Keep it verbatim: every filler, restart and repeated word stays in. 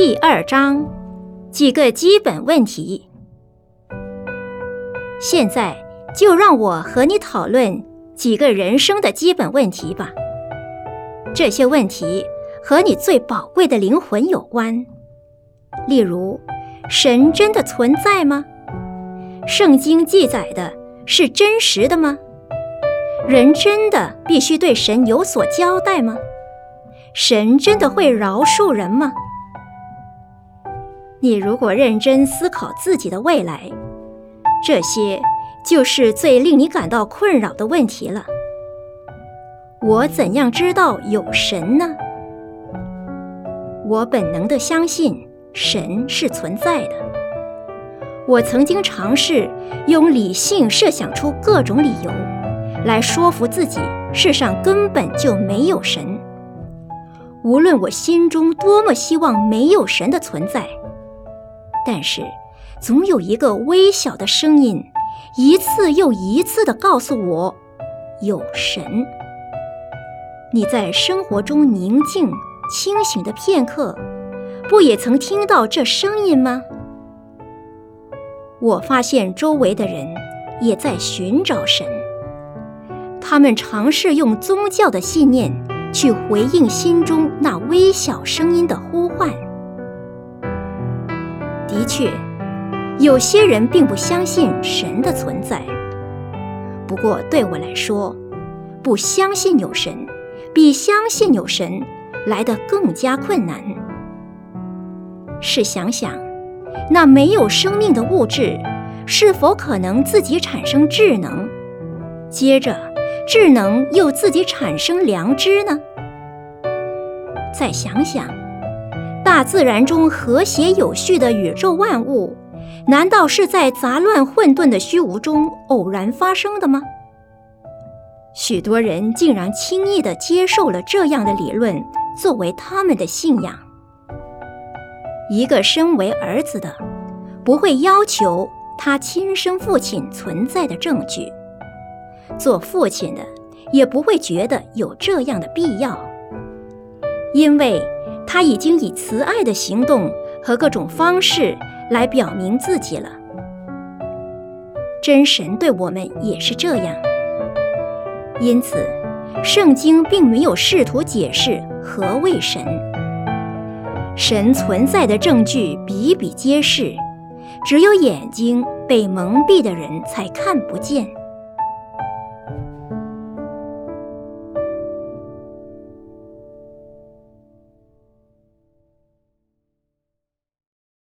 第二章，几个基本问题。现在就让我和你讨论几个人生的基本问题吧。这些问题和你最宝贵的灵魂有关。例如，神真的存在吗？圣经记载的是真实的吗？人真的必须对神有所交代吗？神真的会饶恕人吗？你如果认真思考自己的未来，这些就是最令你感到困扰的问题了。我怎样知道有神呢？我本能地相信神是存在的。我曾经尝试用理性设想出各种理由，来说服自己世上根本就没有神。无论我心中多么希望没有神的存在，但是总有一个微小的声音一次又一次地告诉我有神。你在生活中宁静清醒的片刻，不也曾听到这声音吗？我发现周围的人也在寻找神，他们尝试用宗教的信念去回应心中那微小声音的呼唤。的确，有些人并不相信神的存在，不过对我来说，不相信有神比相信有神来得更加困难。试想想，那没有生命的物质是否可能自己产生智能，接着智能又自己产生良知呢？再想想，大自然中和谐有序的宇宙万物，难道是在杂乱混沌的虚无中偶然发生的吗？许多人竟然轻易地接受了这样的理论作为他们的信仰。一个身为儿子的，不会要求他亲生父亲存在的证据，做父亲的也不会觉得有这样的必要，因为他已经以慈爱的行动和各种方式来表明自己了。真神对我们也是这样，因此圣经并没有试图解释何谓神。神存在的证据比比皆是，只有眼睛被蒙蔽的人才看不见。